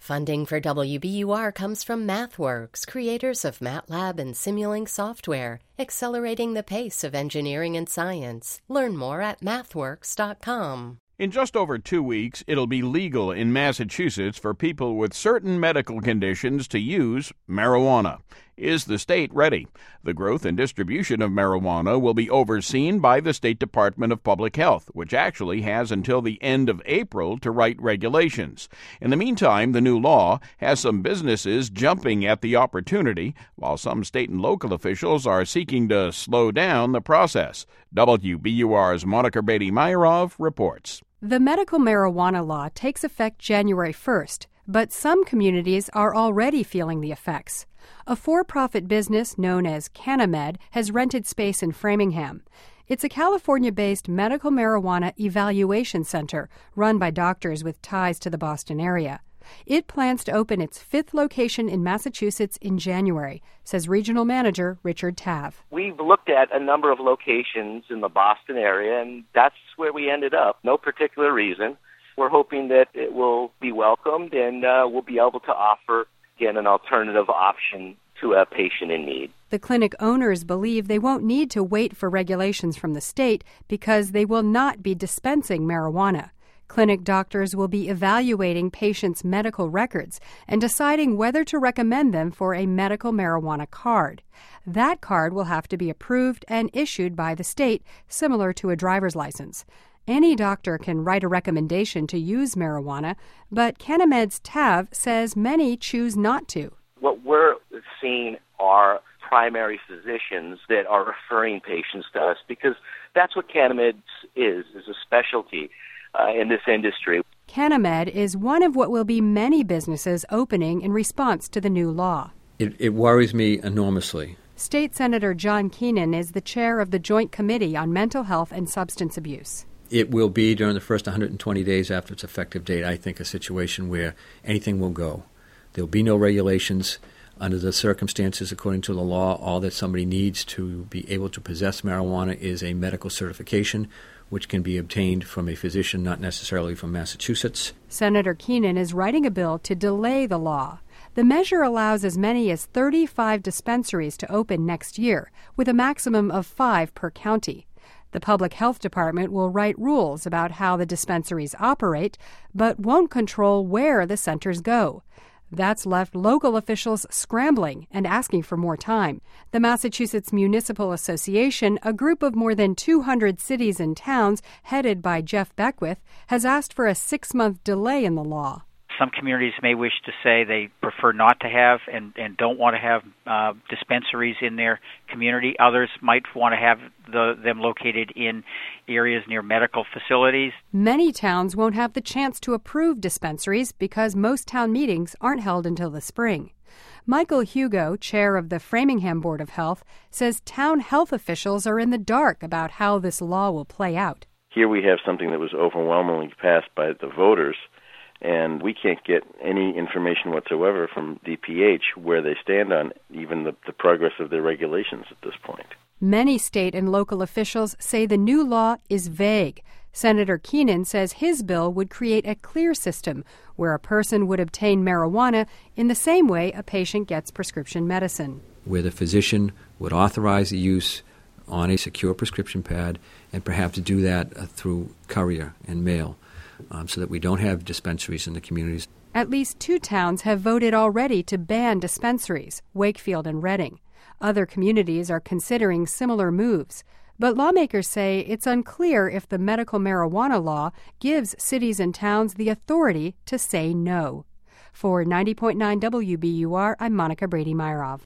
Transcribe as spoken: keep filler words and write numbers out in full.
Funding for W B U R comes from MathWorks, creators of MATLAB and Simulink software, accelerating the pace of engineering and science. Learn more at mathworks dot com. In just over two weeks, it'll be legal in Massachusetts for people with certain medical conditions to use marijuana. Is the state ready? The growth and distribution of marijuana will be overseen by the State Department of Public Health, which actually has until the end of April to write regulations. In the meantime, the new law has some businesses jumping at the opportunity, while some state and local officials are seeking to slow down the process. W B U R's Monica Brady-Meyerov reports. The medical marijuana law takes effect January first, but some communities are already feeling the effects. A for-profit business known as CannaMed has rented space in Framingham. It's a California-based medical marijuana evaluation center run by doctors with ties to the Boston area. It plans to open its fifth location in Massachusetts in January, says regional manager Richard Tav. We've looked at a number of locations in the Boston area, and that's where we ended up. No particular reason. We're hoping that it will be welcomed and uh, we'll be able to offer, again, an alternative option to a patient in need. The clinic owners believe they won't need to wait for regulations from the state because they will not be dispensing marijuana. Clinic doctors will be evaluating patients' medical records and deciding whether to recommend them for a medical marijuana card. That card will have to be approved and issued by the state, similar to a driver's license. Any doctor can write a recommendation to use marijuana, but CannaMed's Tav says many choose not to. What we're seeing are primary physicians that are referring patients to us because that's what CannaMed is, is a specialty uh, in this industry. CannaMed is one of what will be many businesses opening in response to the new law. It, it worries me enormously. State Senator John Keenan is the chair of the Joint Committee on Mental Health and Substance Abuse. It will be, during the first one hundred twenty days after its effective date, I think, a situation where anything will go. There will be no regulations. Under the circumstances, according to the law, all that somebody needs to be able to possess marijuana is a medical certification, which can be obtained from a physician, not necessarily from Massachusetts. Senator Keenan is writing a bill to delay the law. The measure allows as many as thirty-five dispensaries to open next year, with a maximum of five per county. The Public Health Department will write rules about how the dispensaries operate, but won't control where the centers go. That's left local officials scrambling and asking for more time. The Massachusetts Municipal Association, a group of more than two hundred cities and towns headed by Jeff Beckwith, has asked for a six-month delay in the law. Some communities may wish to say they prefer not to have and, and don't want to have uh, dispensaries in their community. Others might want to have the, them located in areas near medical facilities. Many towns won't have the chance to approve dispensaries because most town meetings aren't held until the spring. Michael Hugo, chair of the Framingham Board of Health, says town health officials are in the dark about how this law will play out. Here we have something that was overwhelmingly passed by the voters, and we can't get any information whatsoever from D P H where they stand on even the, the progress of their regulations at this point. Many state and local officials say the new law is vague. Senator Keenan says his bill would create a clear system where a person would obtain marijuana in the same way a patient gets prescription medicine. Where the physician would authorize the use on a secure prescription pad and perhaps do that uh, through courier and mail. Um, so that we don't have dispensaries in the communities. At least two towns have voted already to ban dispensaries, Wakefield and Reading. Other communities are considering similar moves. But lawmakers say it's unclear if the medical marijuana law gives cities and towns the authority to say no. For ninety point nine W B U R, I'm Monica Brady-Meyerov.